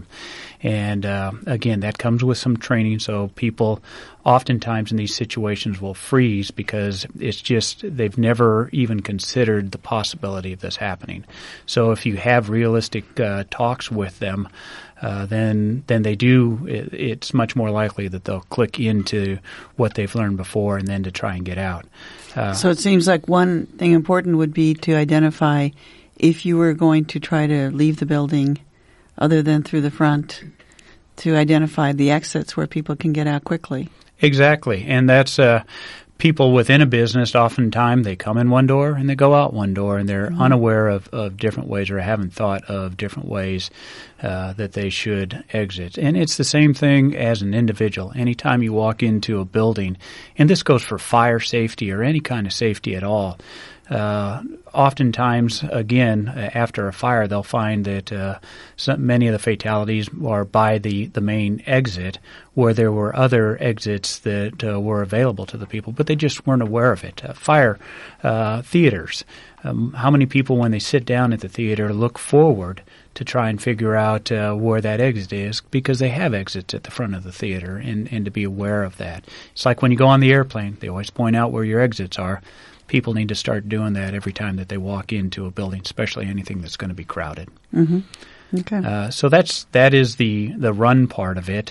And uh, again, that comes with some training. So people oftentimes in these situations will freeze because it's just they've never even considered the possibility of this happening. So if you have realistic uh, talks with them, Uh, then then they do, it, it's much more likely that they'll click into what they've learned before and then to try and get out. Uh, so it seems like one thing important would be to identify if you were going to try to leave the building other than through the front, to identify the exits where people can get out quickly. Exactly. And that's uh, people within a business, oftentimes they come in one door and they go out one door, and they're mm-hmm. unaware of, of different ways or haven't thought of different ways uh, that they should exit. And it's the same thing as an individual. Anytime you walk into a building, and this goes for fire safety or any kind of safety at all, Uh, oftentimes, again, after a fire, they'll find that uh, some, many of the fatalities are by the, the main exit, where there were other exits that uh, were available to the people, but they just weren't aware of it. Uh, fire uh, theaters. Um, how many people, when they sit down at the theater, look forward to try and figure out uh, where that exit is, because they have exits at the front of the theater, and, and to be aware of that. It's like when you go on the airplane, they always point out where your exits are. People need to start doing that every time that they walk into a building, especially anything that's going to be crowded. Mm-hmm. Okay. Uh, so that's that is the the run part of it.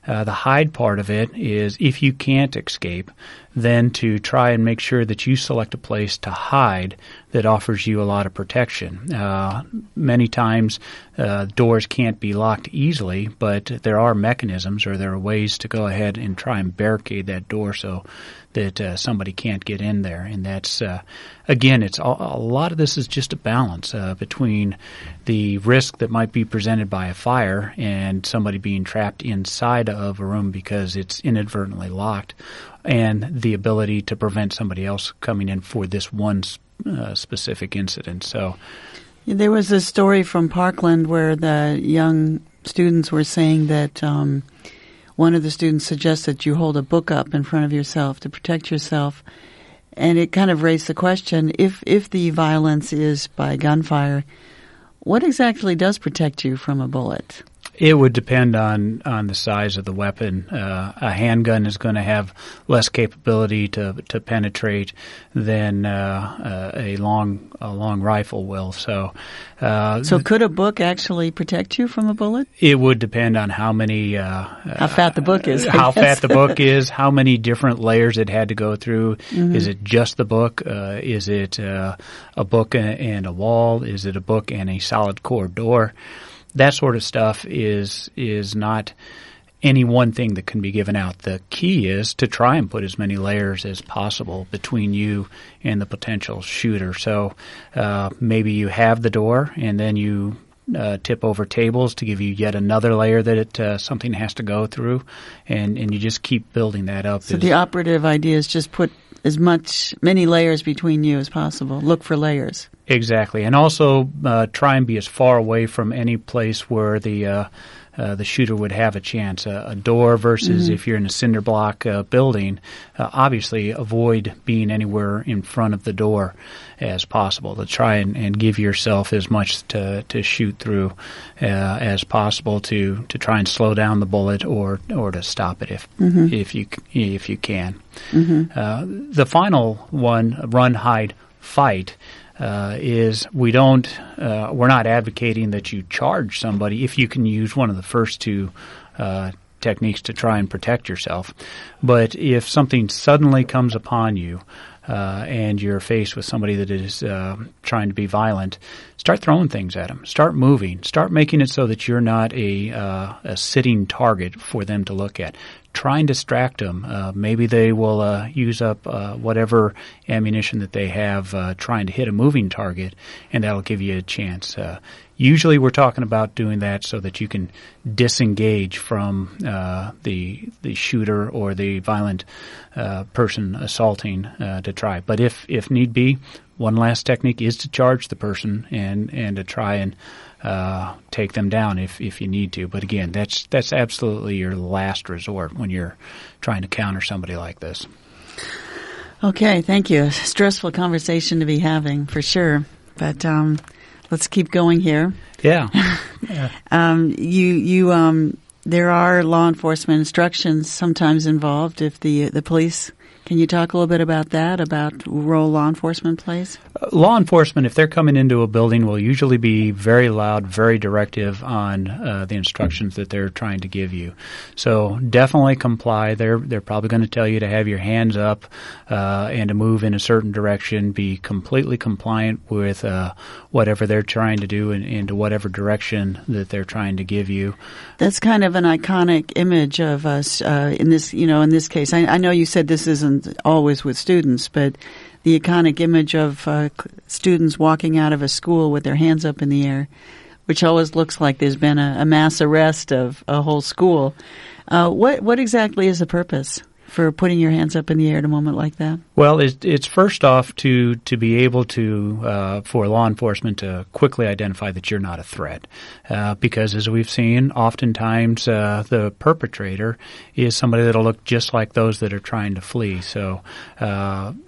Uh, the hide part of it is if you can't escape, then to try and make sure that you select a place to hide that offers you a lot of protection. Uh, many times uh, doors can't be locked easily, but there are mechanisms or there are ways to go ahead and try and barricade that door so that uh, somebody can't get in there. And that's, uh, again, it's a, a lot of this is just a balance uh, between the risk that might be presented by a fire and somebody being trapped inside of a room because it's inadvertently locked, and the ability to prevent somebody else coming in for this one uh, specific incident. So, there was a story from Parkland where the young students were saying that um, one of the students suggested you hold a book up in front of yourself to protect yourself, and it kind of raised the question: if if the violence is by gunfire, what exactly does protect you from a bullet? It would depend on, on the size of the weapon. Uh, a handgun is going to have less capability to to penetrate than uh, uh, a long a long rifle will. So, uh, so could a book actually protect you from a bullet? It would depend on how many uh, how fat the book is. I how guess. fat the book is, how many different layers it had to go through. Mm-hmm. Is it just the book? Uh, is it uh, a book and a wall? Is it a book and a solid core door? That sort of stuff is is not any one thing that can be given out. The key is to try and put as many layers as possible between you and the potential shooter. So uh, maybe you have the door and then you uh, tip over tables to give you yet another layer that it, uh, something has to go through, and, and you just keep building that up. So the operative idea is just put as much, many layers between you as possible. Look for layers. Exactly, and also uh, try and be as far away from any place where the uh, uh, the shooter would have a chance. Uh, a door versus mm-hmm. if you're in a cinder block uh, building, uh, obviously avoid being anywhere in front of the door as possible to try and, and give yourself as much to, to shoot through uh, as possible to, to try and slow down the bullet or or to stop it if mm-hmm. if you if you can. Mm-hmm. Uh, the final one, run, hide, fight. Uh, is we don't, uh, we're not advocating that you charge somebody if you can use one of the first two uh, techniques to try and protect yourself. But if something suddenly comes upon you uh, and you're faced with somebody that is uh, trying to be violent, start throwing things at them. Start moving. Start making it so that you're not a, uh, a sitting target for them to look at. Try and distract them. Uh, maybe they will uh, use up uh, whatever ammunition that they have uh, trying to hit a moving target, and that'll give you a chance. Uh, usually we're talking about doing that so that you can disengage from uh, the the shooter or the violent uh, person assaulting uh, to try. But if, if need be, one last technique is to charge the person and, and to try and Uh, take them down if, if you need to. But again, that's that's absolutely your last resort when you're trying to counter somebody like this. Okay, thank you. Stressful conversation to be having, for sure. But um, let's keep going here. Yeah. yeah. um, you you um, there are law enforcement instructions sometimes involved if the the police. Can you talk a little bit about that, about the role law enforcement plays? Uh, law enforcement, if they're coming into a building, will usually be very loud, very directive on uh, the instructions that they're trying to give you. So definitely comply. They're they're probably going to tell you to have your hands up uh, and to move in a certain direction. Be completely compliant with uh, whatever they're trying to do and, and to whatever direction that they're trying to give you. That's kind of an iconic image of us uh, in this, you know, in this case. I, I know you said this isn't always with students, but the iconic image of uh, students walking out of a school with their hands up in the air, which always looks like there's been a, a mass arrest of a whole school. Uh, what what exactly is the purpose for putting your hands up in the air at a moment like that? Well, it's, it's first off to, to be able to, uh, for law enforcement to quickly identify that you're not a threat. Uh, because as we've seen, oftentimes, uh, the perpetrator is somebody that'll look just like those that are trying to flee. So, uh,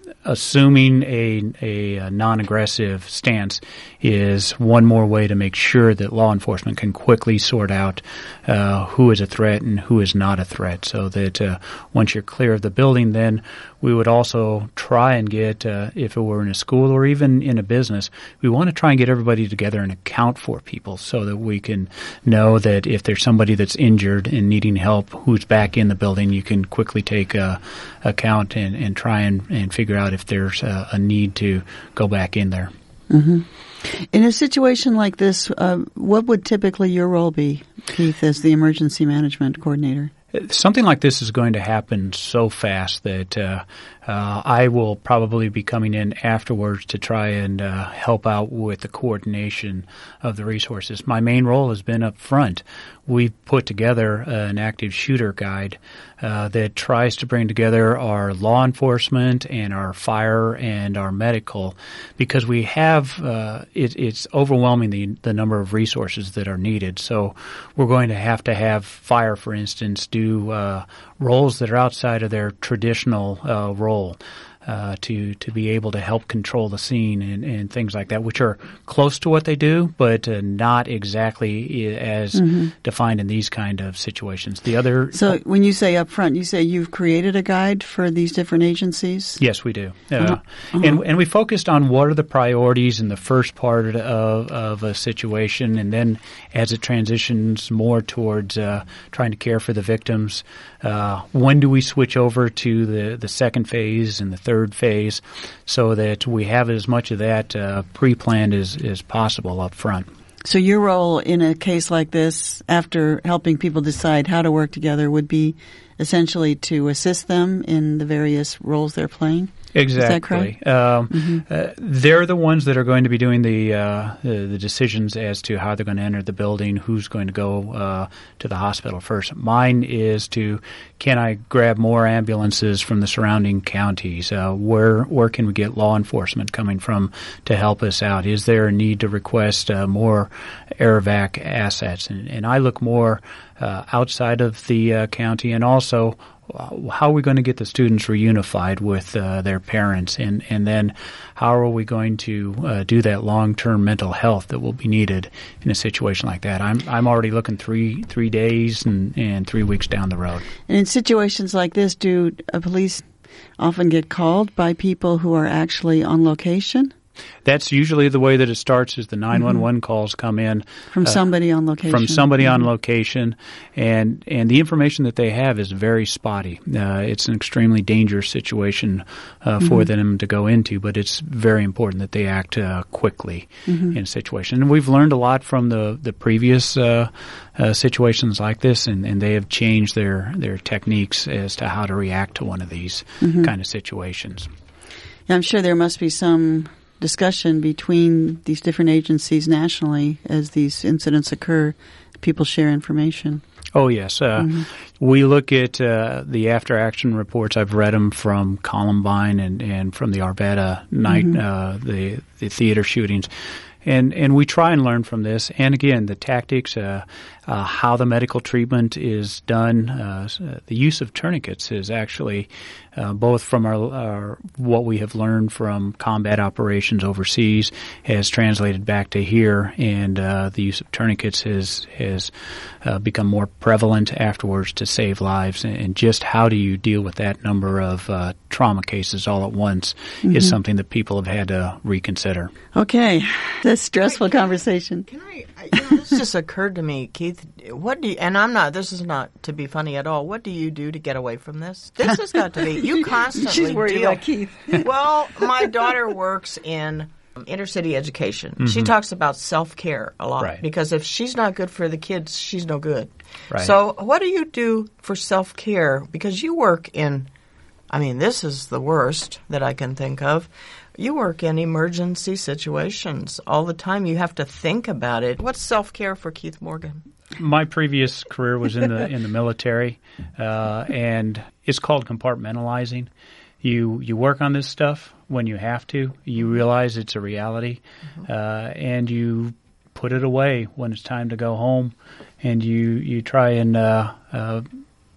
assuming a, a non-aggressive stance is one more way to make sure that law enforcement can quickly sort out uh, who is a threat and who is not a threat, so that uh, once you're clear of the building, then we would also try and get, uh, if it were in a school or even in a business, we want to try and get everybody together and account for people so that we can know that if there's somebody that's injured and needing help who's back in the building, you can quickly take uh, account and, and try and, and figure out if there's a, a need to go back in there. Mm-hmm. In a situation like this, uh, what would typically your role be, Keith, as the emergency management coordinator? Something like this is going to happen so fast that uh, uh, I will probably be coming in afterwards to try and uh, help out with the coordination of the resources. My main role has been up front. We've put together uh, an active shooter guide uh, that tries to bring together our law enforcement and our fire and our medical, because we have uh, it, it's overwhelming the, the number of resources that are needed. So we're going to have to have fire, for instance, do uh, roles that are outside of their traditional uh, role. Uh, to to be able to help control the scene and, and things like that, which are close to what they do, but uh, not exactly as mm-hmm. defined in these kind of situations. The other. So when you say up front, you say you've created a guide for these different agencies? Yes, we do. Uh, uh-huh. Uh-huh. And and we focused on what are the priorities in the first part of of a situation, and then as it transitions more towards uh, trying to care for the victims, uh, when do we switch over to the the second phase and the third phase, so that we have as much of that uh, pre-planned as, as possible up front. So your role in a case like this, after helping people decide how to work together, would be essentially to assist them in the various roles they're playing? Exactly. Is that correct? Um, mm-hmm. uh, they're the ones that are going to be doing the, uh, the the decisions as to how they're going to enter the building, who's going to go uh, to the hospital first. Mine is to, can I grab more ambulances from the surrounding counties? Uh, where where can we get law enforcement coming from to help us out? Is there a need to request uh, more AirVac assets? And, and I look more uh, outside of the uh, county, and also how are we going to get the students reunified with uh, their parents, and, and then how are we going to uh, do that long-term mental health that will be needed in a situation like that? I'm I'm already looking three three days and, and three weeks down the road. And in situations like this, do uh, police often get called by people who are actually on location? That's usually the way that it starts, is the nine one one mm-hmm. calls come in. From uh, somebody on location. From somebody mm-hmm. on location. And and the information that they have is very spotty. Uh, it's an extremely dangerous situation uh, for mm-hmm. them to go into, but it's very important that they act uh, quickly mm-hmm. in a situation. And we've learned a lot from the, the previous uh, uh, situations like this, and, and they have changed their, their techniques as to how to react to one of these mm-hmm. kind of situations. Yeah, I'm sure there must be some discussion between these different agencies nationally as these incidents occur. People share information. Oh, yes. Uh, mm-hmm. We look at uh, the after-action reports. I've read them from Columbine and, and from the Arvada night, mm-hmm. uh, the, the theater shootings. And and we try and learn from this. And again, the tactics, uh, uh, how the medical treatment is done, uh, the use of tourniquets is actually uh, both from our, our what we have learned from combat operations overseas has translated back to here, and uh, the use of tourniquets has has uh, become more prevalent afterwards to save lives. And just how do you deal with that number of uh, trauma cases all at once mm-hmm. is something that people have had to reconsider. Okay. This stressful Wait, conversation. Can I, you know, this just occurred to me, Keith. What do you, and I'm not, this is not to be funny at all. What do you do to get away from this? This has got to be, you constantly She's worried deal. about Keith. Well, my daughter works in inner city education. Mm-hmm. She talks about self-care a lot right. because if she's not good for the kids, she's no good. Right. So what do you do for self-care? Because you work in, I mean, this is the worst that I can think of. You work in emergency situations all the time. You have to think about it. What's self-care for Keith Morgan? My previous career was in the in the military, uh, and it's called compartmentalizing. You you work on this stuff when you have to. You realize it's a reality, mm-hmm. uh, and you put it away when it's time to go home, and you you try and uh, uh,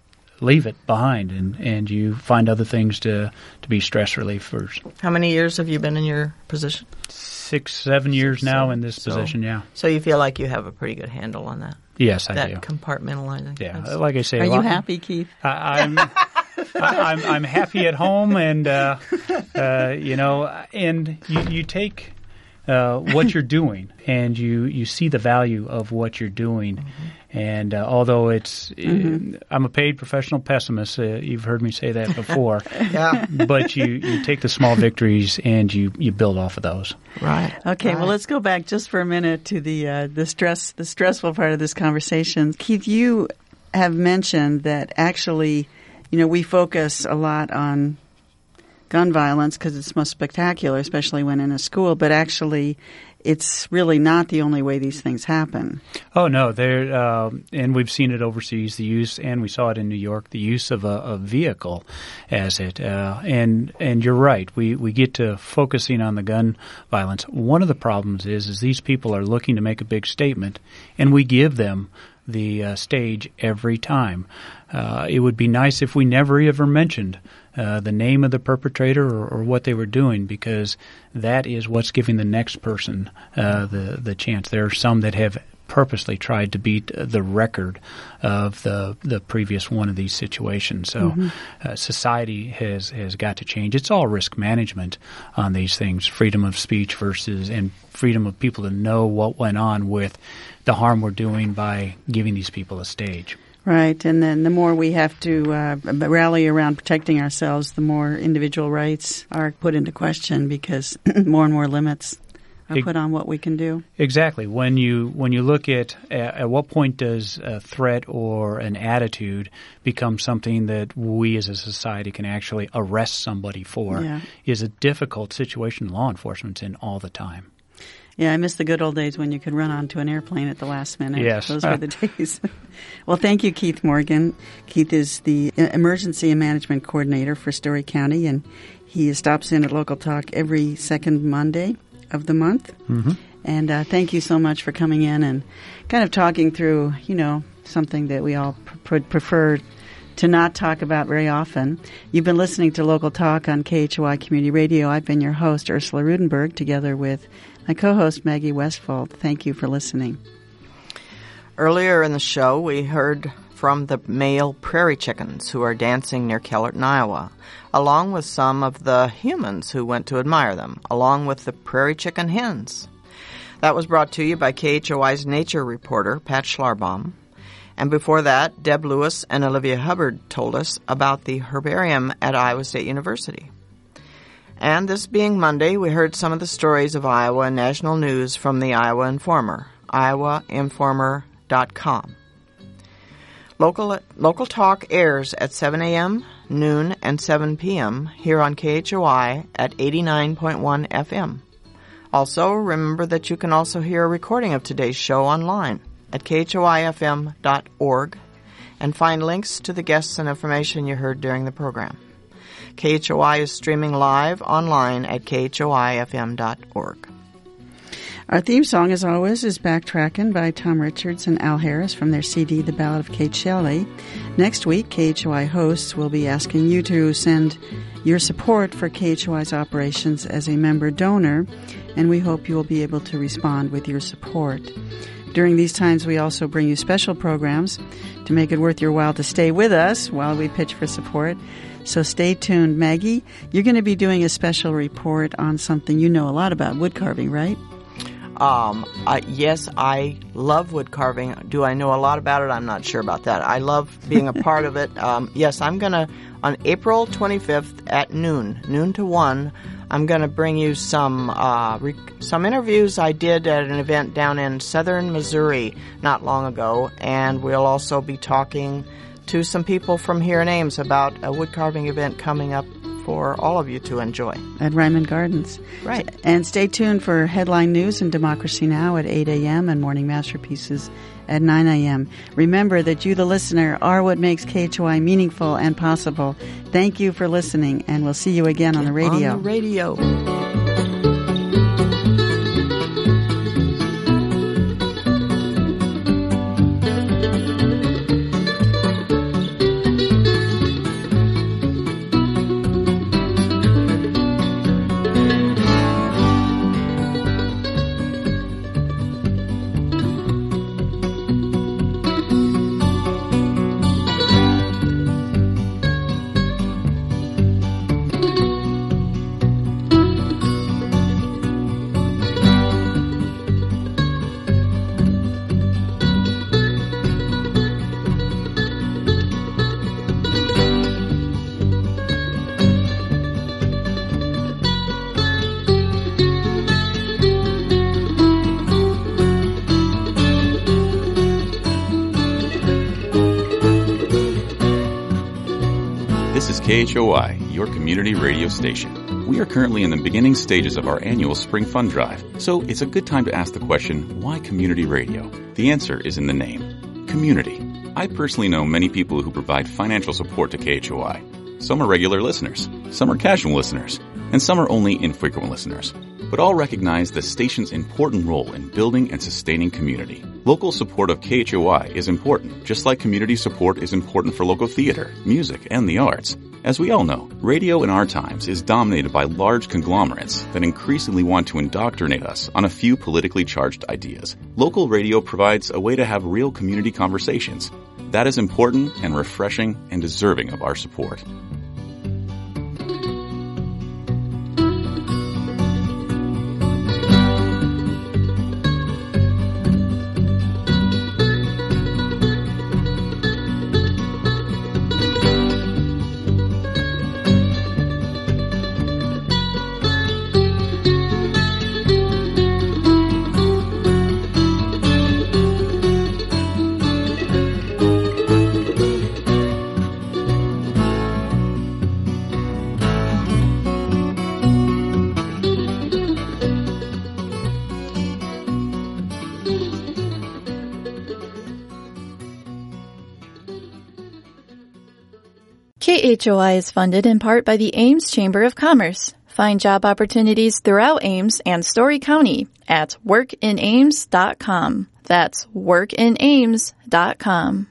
leave it behind, and, and you find other things to, to be stress relief first. How many years have you been in your position? Six, seven years Six, now seven. in this so, position, yeah. So you feel like you have a pretty good handle on that? Yes, I that do. That compartmentalizing. Yeah, That's, like I say. Are a you lot, happy, Keith? I, I'm, I, I'm I'm happy at home, and uh, uh, you know, and you, you take uh, what you're doing, and you, you see the value of what you're doing. Mm-hmm. And uh, although it's, mm-hmm. uh, I'm a paid professional pessimist. Uh, you've heard me say that before. Yeah. But you, you take the small victories and you, you build off of those. Right. Okay. Right. Well, let's go back just for a minute to the uh, the stress, the stressful part of this conversation. Keith, you have mentioned that actually, you know, we focus a lot on gun violence because it's most spectacular, especially when in a school, but actually it's really not the only way these things happen. Oh, no. There, uh, and we've seen it overseas, the use, and we saw it in New York, the use of a, a vehicle as it. Uh, and and you're right. We, we get to focusing on the gun violence. One of the problems is, is these people are looking to make a big statement, and we give them the uh, stage every time. Uh, it would be nice if we never ever mentioned uh, the name of the perpetrator or, or what they were doing, because that is what's giving the next person uh, the the chance. There are some that have purposely tried to beat the record of the the previous one of these situations. So mm-hmm. uh, society has has got to change. It's all risk management on these things: freedom of speech versus and freedom of people to know what went on with the harm we're doing by giving these people a stage. Right, and then the more we have to uh, rally around protecting ourselves, the more individual rights are put into question because more and more limits are put on what we can do. Exactly. When you when you look at at, at what point does a threat or an attitude become something that we as a society can actually arrest somebody for yeah. is a difficult situation law enforcement's in all the time. Yeah, I miss the good old days when you could run onto an airplane at the last minute. Yes. Those were the days. Well, thank you, Keith Morgan. Keith is the Emergency and Management Coordinator for Story County, and he stops in at Local Talk every second Monday of the month. Mm-hmm. And uh, thank you so much for coming in and kind of talking through, you know, something that we all pr- prefer to not talk about very often. You've been listening to Local Talk on K H O I Community Radio. I've been your host, Ursula Rudenberg, together with my co-host, Maggie Westfold. Thank you for listening. Earlier in the show, we heard from the male prairie chickens who are dancing near Kellerton, Iowa, along with some of the humans who went to admire them, along with the prairie chicken hens. That was brought to you by K H O I's nature reporter, Pat Schlarbaum. And before that, Deb Lewis and Olivia Hubbard told us about the herbarium at Iowa State University. And this being Monday, we heard some of the stories of Iowa and national news from the Iowa Informer, iowa informer dot com. Local, local Talk airs at seven a.m., noon, and seven p.m. here on K H O I at eighty-nine point one F M. Also, remember that you can also hear a recording of today's show online at k h o i f m dot org and find links to the guests and information you heard during the program. K H O I is streaming live online at k h o i f m dot org. Our theme song, as always, is Backtrackin' by Tom Richards and Al Harris from their C D, The Ballad of Kate Shelley. Next week, K H O I hosts will be asking you to send your support for K H O I's operations as a member donor, and we hope you will be able to respond with your support. During these times, we also bring you special programs to make it worth your while to stay with us while we pitch for support. So stay tuned. Maggie, you're going to be doing a special report on something you know a lot about, wood carving, right? Um, uh, yes, I love wood carving. Do I know a lot about it? I'm not sure about that. I love being a part of it. Um, yes, I'm going to, on April twenty-fifth at noon, noon to one, I'm going to bring you some uh, rec- some interviews I did at an event down in southern Missouri not long ago, and we'll also be talking to some people from here in Ames about a wood carving event coming up for all of you to enjoy. At Ryman Gardens. Right. And stay tuned for Headline News and Democracy Now! At eight a.m. and Morning Masterpieces at nine a.m. Remember that you, the listener, are what makes K H O I meaningful and possible. Thank you for listening, and we'll see you again on the radio. On the radio. This is K H O I, your community radio station. We are currently in the beginning stages of our annual Spring Fund Drive, so it's a good time to ask the question, why community radio? The answer is in the name, community. I personally know many people who provide financial support to K H O I. Some are regular listeners, some are casual listeners, and some are only infrequent listeners. But all recognize the station's important role in building and sustaining community. Local support of K H O I is important, just like community support is important for local theater, music, and the arts. As we all know, radio in our times is dominated by large conglomerates that increasingly want to indoctrinate us on a few politically charged ideas. Local radio provides a way to have real community conversations. That is important and refreshing and deserving of our support. K H O I is funded in part by the Ames Chamber of Commerce. Find job opportunities throughout Ames and Story County at work in ames dot com. That's work in ames dot com.